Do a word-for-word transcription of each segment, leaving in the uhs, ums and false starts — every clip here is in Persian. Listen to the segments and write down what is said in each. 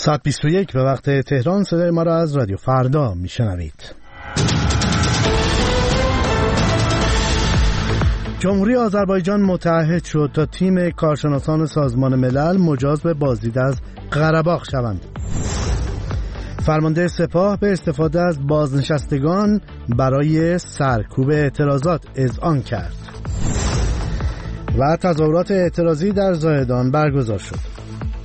ساعت بیست و یک به وقت تهران. صدای ما را از رادیو فردا میشنوید. جمهوری آذربایجان متعهد شد تا تیم کارشناسان سازمان ملل مجاز به بازدید از قره‌باغ شوند. فرمانده سپاه به استفاده از بازنشستگان برای سرکوب اعتراضات اذعان کرد و تظاهرات اعتراضی در زاهدان برگزار شد.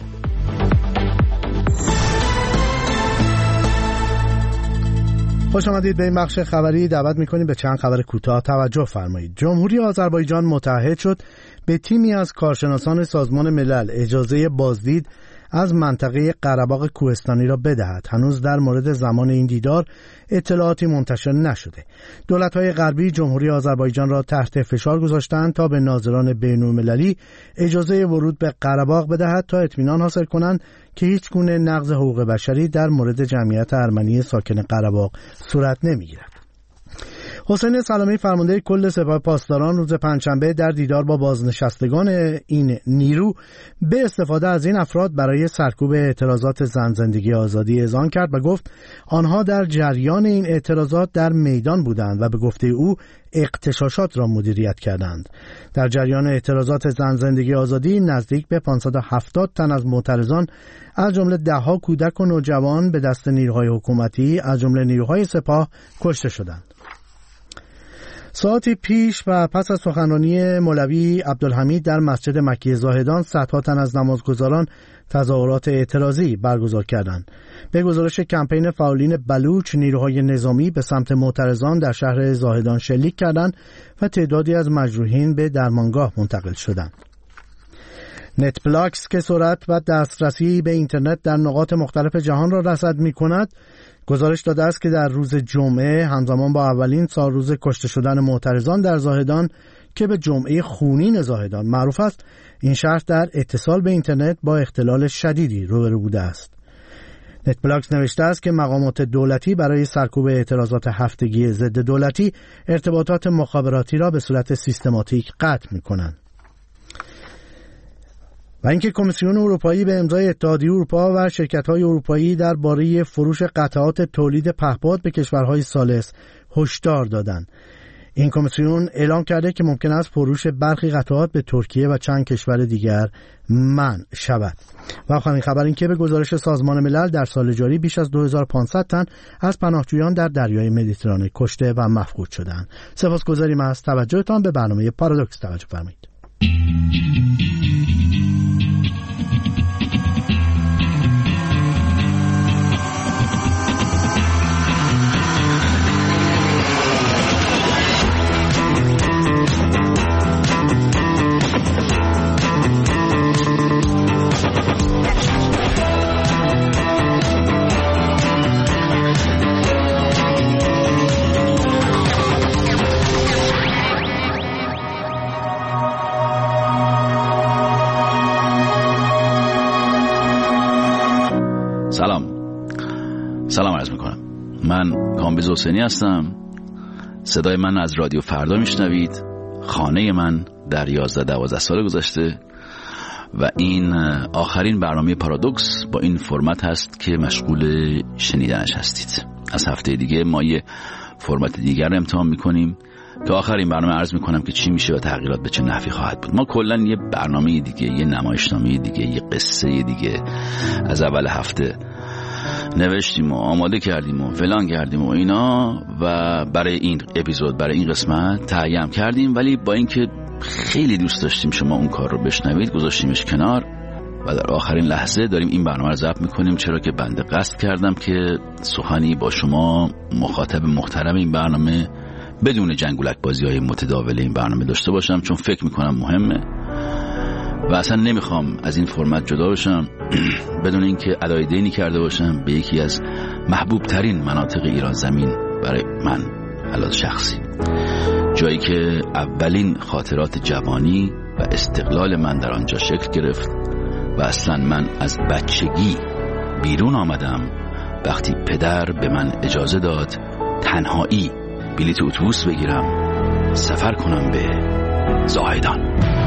خوش آمدید به این بخش خبری. دعوت می‌کنیم به چند خبر کوتاه توجه فرمایید. جمهوری آذربایجان متعهد شد به تیمی از کارشناسان سازمان ملل اجازه بازدید از منطقه قره‌باغ کوهستانی را بدهد. هنوز در مورد زمان این دیدار اطلاعاتی منتشر نشده. دولت‌های غربی جمهوری آذربایجان را تحت فشار گذاشتند تا به ناظران بین‌المللی اجازه ورود به قره‌باغ بدهد تا اطمینان حاصل کنند که هیچ گونه نقض حقوق بشری در مورد جمعیت ارمنی ساکن قره‌باغ صورت نمی‌گیرد. حسین سلامی فرمانده کل سپاه پاسداران روز پنجشنبه در دیدار با بازنشستگان این نیرو به استفاده از این افراد برای سرکوب اعتراضات زن زندگی آزادی اذعان کرد و گفت آنها در جریان این اعتراضات در میدان بودند و به گفته او اغتشاشات را مدیریت کردند. در جریان اعتراضات زن زندگی آزادی نزدیک به پانصد و هفتاد تن از معترضان از جمله ده‌ها کودک و نوجوان به دست نیروهای حکومتی از جمله نیروهای سپاه کشته شدند. ساعتی پیش و پس از سخنرانی مولوی عبدالحمید در مسجد مکی زاهدان صدها تن از نمازگزاران تظاهرات اعتراضی برگزار کردند. به گزارش کمپین فعالین بلوچ، نیروهای نظامی به سمت معترضان در شهر زاهدان شلیک کردند و تعدادی از مجروحین به درمانگاه منتقل شدند. نت بلاکس که سرعت و دسترسی به اینترنت در نقاط مختلف جهان را رصد می‌کند، گزارش داده است که در روز جمعه همزمان با اولین سال روز کشته شدن معترضان در زاهدان که به جمعه خونین زاهدان معروف است، این شهر در اتصال به اینترنت با اختلال شدیدی روبرو بوده است. نت بلاکس نوشته است که مقامات دولتی برای سرکوب اعتراضات هفتگی ضد دولتی ارتباطات مخابراتی را به صورت سیستماتیک قطع می‌کنند. و اینکه کمیسیون اروپایی به امضای اتحادیه اروپا و شرکت‌های اروپایی درباره فروش قطعات تولید پهپاد به کشورهای ثالث هشدار دادند. این کمیسیون اعلام کرده که ممکن است فروش برخی قطعات به ترکیه و چند کشور دیگر منع شود. و آخرین خبر این که به گزارش سازمان ملل در سال جاری بیش از دو هزار و پانصد تن از پناهجویان در دریای مدیترانه کشته و مفقود شدند. سپاسگزاریم از توجهتان. به برنامه پارادوکس توجه فرمایید. سلام سلام عرض میکنم. من کامبیز حسینی هستم. صدای من از رادیو فردا میشنوید. خانه من در یازده دوازده سال گذشته و این آخرین برنامه پارادوکس با این فرمت هست که مشغول شنیدنش هستید. از هفته دیگه ما یه فرمت دیگر رو امتحان میکنیم. تا آخر این برنامه عرض میکنم که چی میشه و تغییرات به چه نحوی خواهد بود. ما کلا یه برنامه دیگه، یه نمایشنامه دیگه، یه قصه دیگه از اول هفته نوشتیم و آماده کردیم و فلان کردیم و اینا و برای این اپیزود، برای این قسمت تهیه کردیم، ولی با اینکه خیلی دوست داشتیم شما اون کار رو بشنوید گذاشتیمش کنار و در آخرین لحظه داریم این برنامه رو ضبط میکنیم، چرا که بنده قصد کردم که سخنی با شما مخاطب محترم این برنامه بدون جنگولک بازی های متداول این برنامه داشته باشم، چون فکر میکنم مهمه و اصلا نمیخوام از این فرمت جدا بشم بدون اینکه ادای دینی کرده باشم به یکی از محبوب ترین مناطق ایران زمین برای من علاوه شخصی، جایی که اولین خاطرات جوانی و استقلال من در آنجا شکل گرفت و اصلا من از بچگی بیرون آمدم وقتی پدر به من اجازه داد تنهایی بلیط اتوبوس بگیرم سفر کنم به زاهدان.